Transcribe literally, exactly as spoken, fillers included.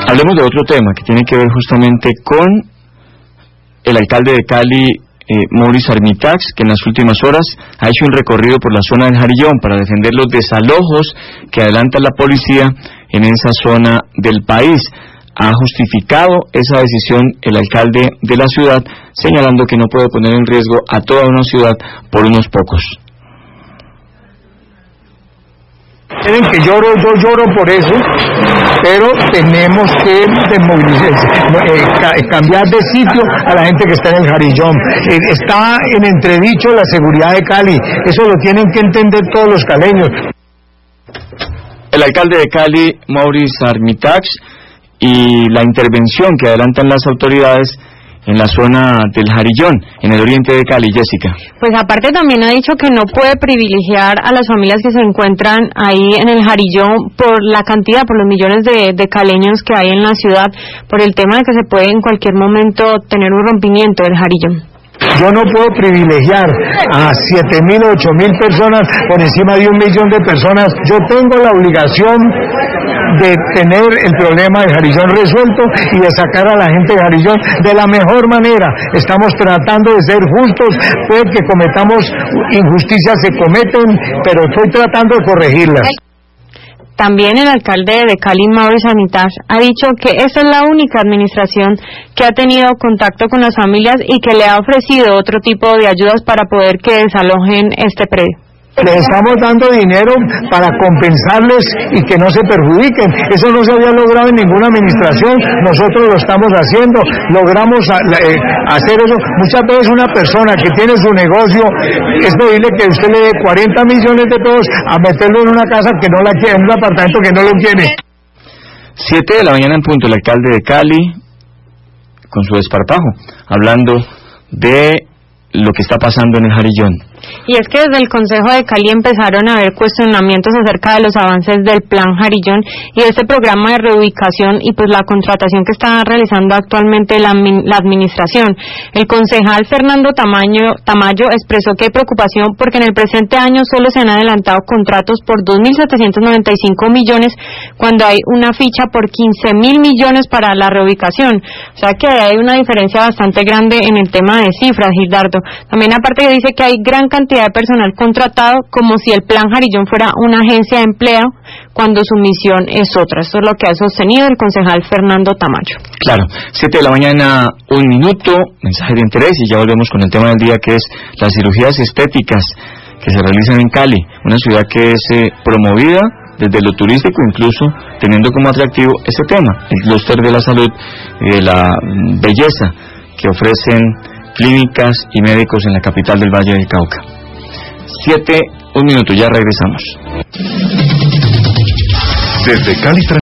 Hablemos de otro tema que tiene que ver justamente con el alcalde de Cali, eh, Maurice Armitax, que en las últimas horas ha hecho un recorrido por la zona del Jarillón para defender los desalojos que adelanta la policía en esa zona del país. Ha justificado esa decisión el alcalde de la ciudad, señalando que no puede poner en riesgo a toda una ciudad por unos pocos. Miren que lloro, yo lloro por eso, pero tenemos que desmovilizar, eh, cambiar de sitio a la gente que está en el Jarillón. Eh, está en entredicho la seguridad de Cali, eso lo tienen que entender todos los caleños. El alcalde de Cali, Maurice Armitax, y la intervención que adelantan las autoridades en la zona del Jarillón, en el oriente de Cali. Jessica. Pues aparte también ha dicho que no puede privilegiar a las familias que se encuentran ahí en el Jarillón por la cantidad, por los millones de, de caleños que hay en la ciudad, por el tema de que se puede en cualquier momento tener un rompimiento del Jarillón. Yo no puedo privilegiar a siete mil, ocho mil personas por encima de un millón de personas. Yo tengo la obligación de tener el problema de Jarillón resuelto y de sacar a la gente de Jarillón de la mejor manera. Estamos tratando de ser justos, puede que cometamos injusticias, se cometen, pero estoy tratando de corregirlas. También el alcalde de Cali, Maurice Armitax, ha dicho que esta es la única administración que ha tenido contacto con las familias y que le ha ofrecido otro tipo de ayudas para poder que desalojen este predio. Les estamos dando dinero para compensarles y que no se perjudiquen. Eso no se había logrado en ninguna administración, nosotros lo estamos haciendo, logramos a, eh, hacer eso. Muchas veces una persona que tiene su negocio, es posible que usted le dé cuarenta millones de pesos a meterlo en una casa que no la quiere, en un apartamento que no lo quiere. Siete de la mañana en punto, el alcalde de Cali, con su desparpajo, hablando de lo que está pasando en el Jarillón. Y es que desde el Consejo de Cali empezaron a haber cuestionamientos acerca de los avances del Plan Jarillón y de este programa de reubicación y pues la contratación que está realizando actualmente la, la administración. El concejal Fernando Tamayo, Tamayo expresó que hay preocupación porque en el presente año solo se han adelantado contratos por dos mil setecientos noventa y cinco millones cuando hay una ficha por quince mil millones para la reubicación. O sea que hay una diferencia bastante grande en el tema de cifras, Gildardo. También aparte que dice que hay gran cantidad de personal contratado como si el Plan Jarillón fuera una agencia de empleo cuando su misión es otra. Esto es lo que ha sostenido el concejal Fernando Tamayo. Claro, siete de la mañana, un minuto, mensaje de interés y ya volvemos con el tema del día, que es las cirugías estéticas que se realizan en Cali, una ciudad que es eh, promovida desde lo turístico, incluso teniendo como atractivo este tema, el clúster de la salud y de la belleza que ofrecen clínicas y médicos en la capital del Valle del Cauca. Siete, un minuto, ya regresamos. Desde Cali.